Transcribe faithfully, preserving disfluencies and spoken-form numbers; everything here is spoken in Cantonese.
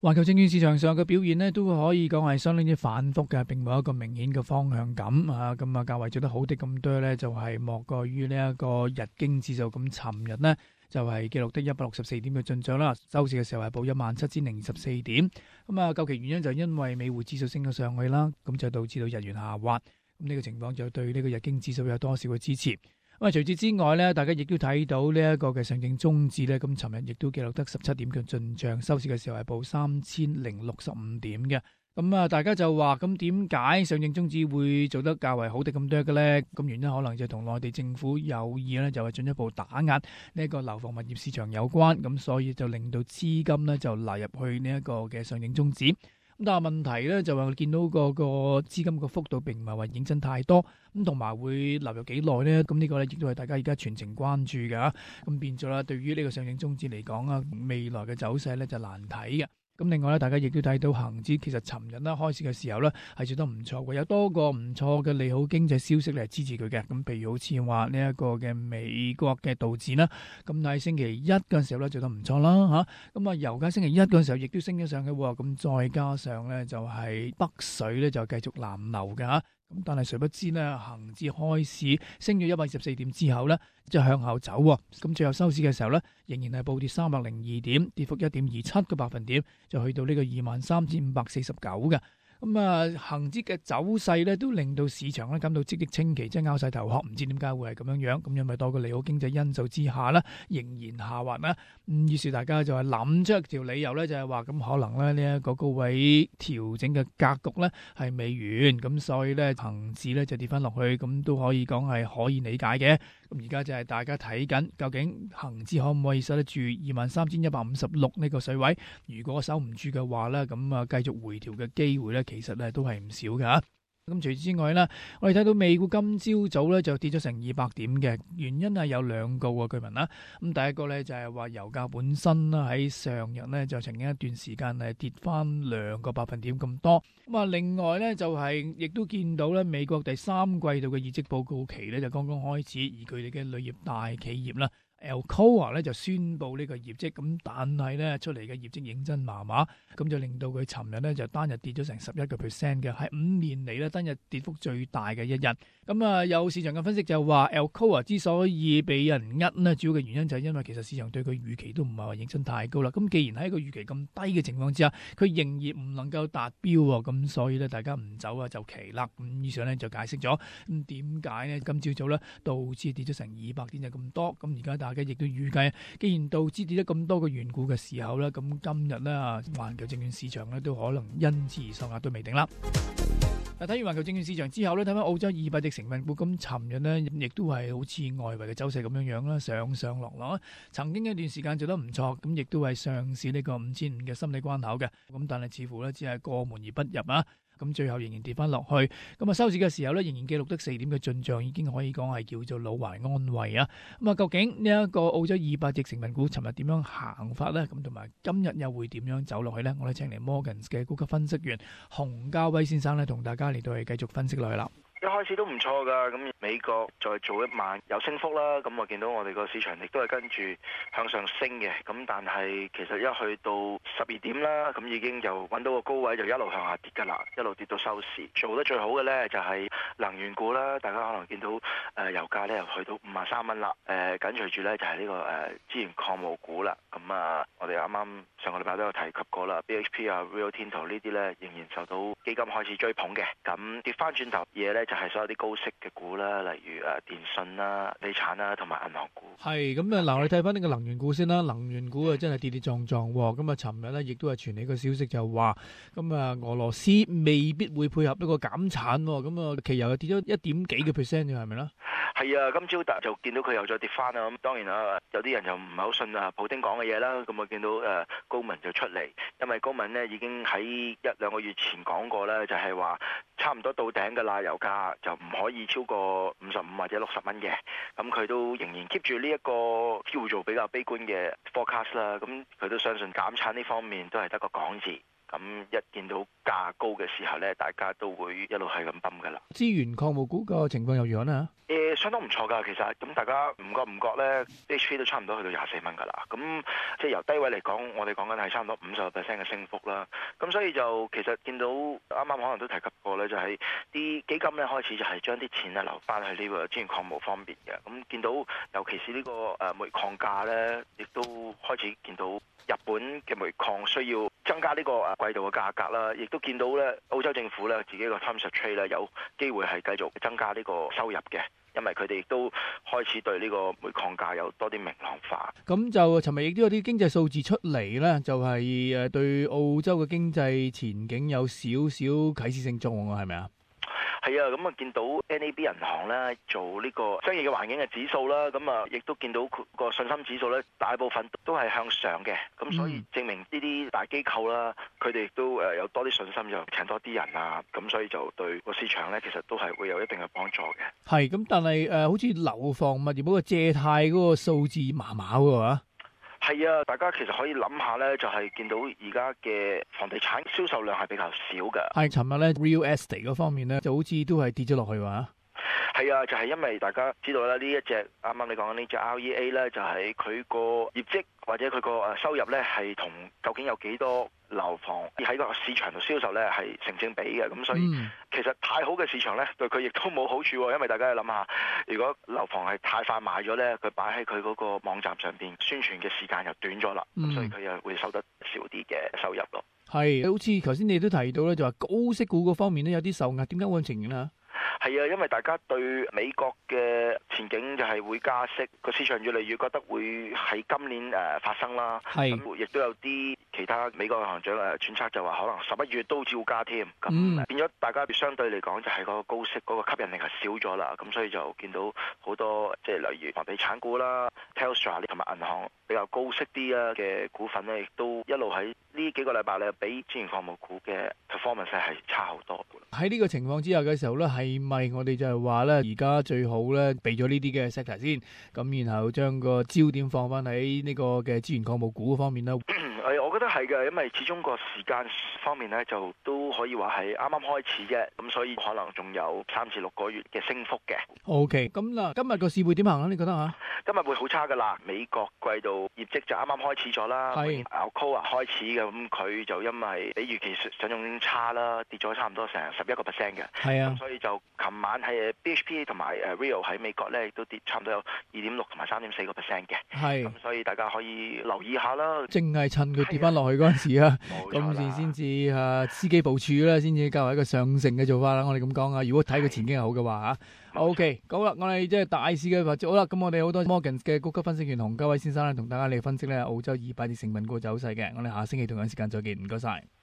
環球證券市場上嘅表現呢，都可以講係相當之反覆嘅，並冇一個明顯嘅方向感啊。咁啊，較為做得好啲咁多呢，就係、是、莫過於呢一個日經指數咁，尋日呢，就係、是、記錄得一百六十四點嘅進賬啦。收市嘅時候係報一萬七千零二十四點。咁啊，究其原因就因為美匯指數升咗上去啦，咁就導致到日元下滑。咁呢個情況就對呢個日經指數有多少嘅支持。咁啊，除此之外咧，大家亦都睇到呢一個嘅上證綜指咧，咁尋日亦都記錄得十七點嘅進賬，收市嘅時候係報三千零六十五點嘅。咁啊，大家就話咁點解上證綜指會做得較為好啲咁多嘅咧？咁原因可能就同內地政府有意咧，就係進一步打壓呢一個樓房物業市場有關，咁所以就令到資金咧就流入去呢一個嘅上證綜指。咁但係問題咧就話見到個個資金個幅度並唔係話認真太多，咁同埋會流入幾耐咧？咁呢個咧亦都係大家而家全程關注嘅。咁變咗啦，對於呢個上證綜指嚟講啊，未來嘅走勢咧就難睇嘅。咁另外咧，大家亦都睇到恆指其實尋日咧開市嘅時候咧係做得唔錯嘅，有多個唔錯嘅利好經濟消息嚟支持佢嘅。咁譬如好似話呢一個嘅美國嘅道指啦，咁喺星期一嘅時候咧做得唔錯啦嚇。咁啊，油價星期一嘅時候亦都升咗上去喎。咁再加上咧就係北水咧就繼續南流嘅嚇。咁但係誰不知呢，恆指開市升咗一百二十四點之後呢，就向後走喎。咁最後收市嘅時候呢，仍然係報跌三百零二點，跌幅一點二七個百分點，就去到呢個二萬三千五百四十九嘅。咁啊，恆指嘅走勢咧，都令到市場咧感到嘖嘖稱奇，即係拗晒頭殼，唔知點解會係咁樣樣。咁因為多個利好經濟因素之下咧，仍然下滑啦。咁於是大家就係諗出一條理由咧，就係話咁可能咧呢一個高位調整嘅格局咧係未完，咁所以咧恆指咧就跌翻落去，咁都可以講係可以理解嘅。咁而家就係大家睇緊，究竟恆指可唔可以守得住二萬三千一百五十六呢個水位？如果守唔住嘅話咧，咁啊繼續回調嘅機會咧，其實咧都係唔少㗎。咁除此之外咧，我哋睇到美股今朝早咧就跌咗成二百點嘅，原因係有兩個喎，據聞啦。咁第一個咧就係話油價本身啦，喺上日咧就曾經一段時間係跌翻兩個百分點咁多。咁啊，另外咧就係亦都見到咧美國第三季度嘅業績報告期咧就剛剛開始，而佢哋嘅鋁業大企業啦，Alcoa 咧就宣布呢個業績，咁但係咧出嚟嘅業績認真麻麻，咁就令到佢尋日咧就單日跌咗成十一個 percent 嘅，係五年嚟咧單日跌幅最大嘅一日。咁啊，有市場嘅分析就話 Alcoa 之所以俾人呃呢，主要嘅原因就係因為其實市場對佢預期都唔係話認真太高啦。咁既然喺個預期咁低嘅情況之下，佢仍然唔能夠達標喎，咁所以咧大家唔走啊就奇啦。咁以上咧就解釋咗咁點解呢？今朝早咧道指跌咗成二百點就咁多，咁而家大家亦都預計，既然道指跌咗咁多個緣故嘅時候咧，咁今日咧環球證券市場咧都可能因之而受壓都未定啦。嗱，睇完環球證券市場之後咧，睇翻澳洲二百隻成分股，咁尋日咧亦都係好似外圍嘅走勢咁樣樣啦，上上落落。曾經一段時間做得唔錯，咁亦都係上市呢個五千五嘅心理關口嘅，咁但係似乎咧只係過門而不入啊。咁最後仍然跌翻落去，咁啊收市嘅時候咧，仍然記錄得四點嘅進賬，已經可以講係叫做老懷安慰啊。咁啊，究竟呢一個澳洲二百隻成分股尋日點樣行法咧？咁同埋今日又會點樣走落去咧？我哋請嚟 Morgans 嘅高級分析員洪家威先生咧，同大家嚟到係繼續分析落去啦。 一開始都唔錯㗎，咁美國再做一晚有升幅啦，咁我見到我哋個市場亦都係跟住向上升嘅，咁但係其實一去到十二點啦，咁已經就揾到個高位就一路向下跌㗎啦，一路跌到收市。做得最好嘅呢就係能源股啦，大家可能見到誒、呃、油價呢又去到五十三蚊啦，誒、呃、緊隨住呢就係、是、呢、這個誒、呃、資源礦務股啦，咁啊我哋啱啱上個禮拜都有提及過啦 ，B H P 啊 Rio Tinto 呢啲呢仍然受到基金開始追捧嘅，咁跌翻轉頭嘢呢。就係所有啲高息嘅股啦，例如誒電信啦、地產啦，同埋銀行股。 係咁啊！嗱，我哋睇翻呢個能源股先啦。能源股啊，真係跌跌撞撞喎。咁啊，尋日咧亦都係傳嚟個消息，就話咁啊，俄羅斯未必會配合呢個減產。咁啊，期油又跌咗一點幾個 percent 嘅，係咪咧？ 係啊，今朝就見到佢又再跌翻啦。咁當然啦，有啲人就唔係好信啊普丁講嘅嘢啦。咁我見到誒高文就出嚟，因為高文呢已經喺一兩個月前講過咧，就係話差唔多到頂㗎啦，油價就唔可以超過五十五或者六十蚊嘅。咁佢都仍然 keep 住呢一個叫做比較悲觀嘅 forecast 啦。咁佢都相信減產呢方面都係得個講字。 咁一見到價高嘅時候咧，大家都會一路係咁泵噶啦。 資源礦務股個情況又如何呢？ 誒、呃，相當唔錯㗎，其實咁大家唔覺唔覺咧 H P 都差唔多去到廿四蚊㗎啦。咁即係由低位嚟講，我哋講緊係差唔多五十個 percent 嘅升幅啦。咁所以就其實見到啱啱可能都提及過咧，就係、是、啲基金咧開始就係將啲錢咧留翻去呢個資源礦務方面嘅。咁見到尤其是呢個誒煤礦價咧，亦都開始見到日本嘅煤礦需要增加呢個誒季度嘅價格啦，亦都見到咧澳洲政府咧自己個 Time of Trade 咧有機會係繼續增加呢個收入嘅。因為佢哋亦都開始對呢個煤礦價有多啲明朗化。咁就尋日亦都有啲經濟數字出嚟咧，就係誒對澳洲嘅經濟前景有少少啟示性作用啊，係咪啊？ 係啊，咁啊見到 N A B 銀行咧做呢個商業嘅環境嘅指數啦，咁啊亦都見到個信心指數咧，大部分都係向上嘅，咁所以證明呢啲大機構啦，佢哋亦都誒有多啲信心，就請多啲人啊，咁所以就對個市場咧，其實都係會有一定嘅幫助嘅。係，咁但係誒、呃，好似樓房物業嗰個借貸嗰個數字麻麻嘅話。係啊，大家其實可以諗下咧，就係、是、見到而家嘅房地產銷售量係比較少嘅。係，尋日咧 Real Estate 嗰方面咧，就好似都係跌咗落去話。係啊，就係、是、因為大家知道啦，呢一隻啱啱你講緊呢隻 R E A 咧，就係佢個業績或者佢個誒收入咧，係同究竟有幾多樓房喺個市場度銷售咧係成正比嘅。咁所以、嗯、其實太好嘅市場咧，對佢亦都冇好處，因為大家要諗下，如果樓房係太快賣咗咧，佢擺喺佢嗰個網站上邊宣傳嘅時間又短咗啦，咁、嗯、所以佢又會收得少啲嘅收入咯。係，好似頭先你都提到咧，就話高息股嗰方面咧有啲受壓，點解會咁情形啊？係啊，因為大家對美國嘅前景就係會加息，個市場越嚟越覺得會喺今年誒發生啦。係，咁亦都有啲其他美國嘅行長誒揣測就話可能十一月都照加添。咁、嗯、變咗大家相對嚟講就係個高息嗰個吸引力係少咗啦。咁所以就見到好多即係例如房地產股啦、Telstra 同埋銀行比較高息啲啊嘅股份咧，亦都一路喺呢幾個禮拜咧，比資源礦務股嘅 performance 係差好多。喺呢個情況之下嘅時候咧，係咪我哋就係話咧，而家最好咧避咗呢啲嘅 sector 先，咁然後將個焦點放翻喺呢個嘅資源礦務股方面咧？誒，我覺得係嘅，因為始終個時間方面咧，就都可以話係啱啱開始啫，咁所以可能仲有三至六個月嘅升幅嘅。OK，咁嗱，今日個市會點行啊？你覺得嚇？今日會好差噶啦，美國季度業績就啱啱開始咗啦，係 Alcoa 開始嘅，咁佢就因為比預期想像中差啦，跌咗差唔多成十一個 percent 嘅。係啊，咁所以就琴晚係 B H P 同埋誒 Rio 喺美國咧，亦都跌差唔多有二點六同埋三點四個 percent 嘅。係，咁所以大家可以留意下啦。淨係趁佢跌翻落去嗰陣時啊，咁先先至啊，司機部署啦，先至較為一個上乘嘅做法啦。我哋咁講啊，如果睇佢前景係好嘅話嚇。OK，好啦，我哋即係大市嘅發展好啦。咁我哋好多 Morgan 嘅高級分析員洪嘉偉先生咧，同大家嚟分析咧澳洲二百隻成分股走勢嘅。我哋下星期同樣時間再見，唔該晒。